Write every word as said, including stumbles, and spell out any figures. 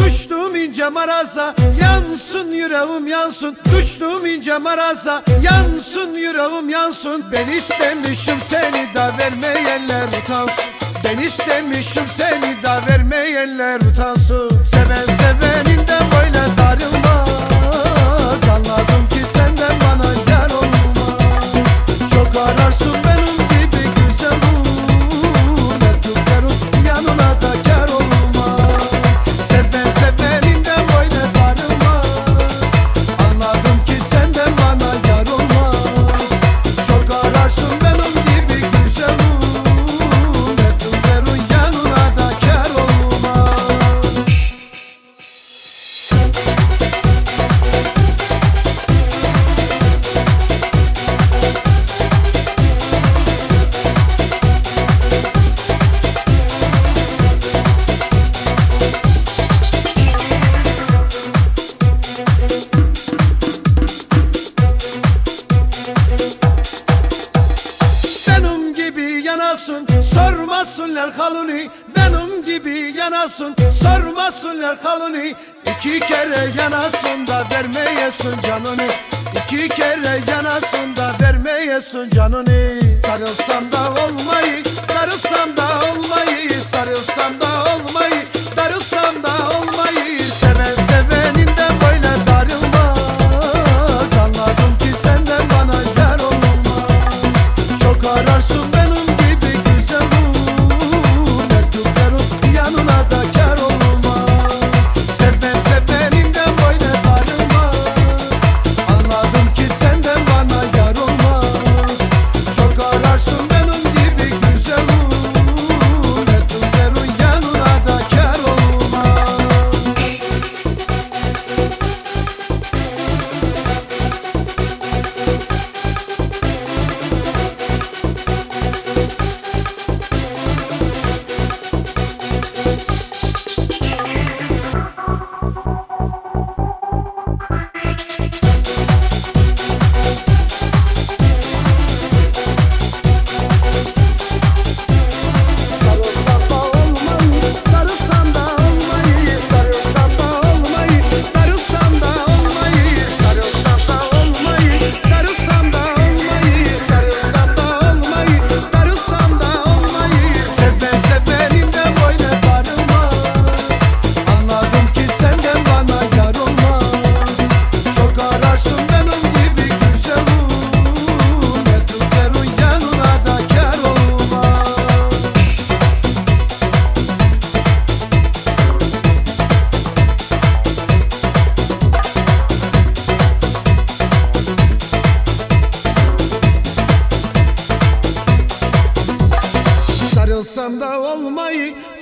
Düştüm ince maraza, yansın yüreğim yansın. Düştüm ince maraza, yansın yüreğim yansın. Ben istemişim seni da vermeyenler utansın. Ben istemişim seni da vermeyenler utansın. Seven seveninden böyle darılmaz. Anladım ki senden bana yar olmaz. Çok ararsın benim gibi güzel ol. Erkeklerin yanına da kar olmaz. Seven seveninden böyle darılmaz. Anladım ki senden bana yar olmaz. Çok ararsın benim gibi güzel ol. Erkeklerin yanına da kar olmaz. Benim gibi yanasın, sormasınlar halini. Benim gibi yanasın, sormasınlar halini. İki kere yanasın da vermeyesin canını. İki kere yanasın da vermeyesin canını. Sarılsam da olmayı, darılsam da olmayı. Sarılsam da olmayı, darılsam da olmayı. Seven seveninden böyle darılmaz. Anladım ki senden bana yar olmaz. Çok ararsın benim gibi güzel ol. Erkeklerin yanına da kar olmaz. Seven seveninden böyle darılmaz. Anladım ki senden bana yar olmaz. Çok ararsın benim gibi güzel ol. Erkeklerin yanına da kar olmaz. Sarılsam da olmayı, sarılsam da olmayı, sarılsam da olmayı, sarılsam da olmayı, sarılsam da olmayı, sarılsam da olmayı, sarılsam da olmayı. Seven seveninden böyle darılmaz. Anladım ki senden bana yar olmaz. Çok ararsın benim gibi güzel ol. Erkeklerin yanına da kar olmaz. Sarılsam da olmayı,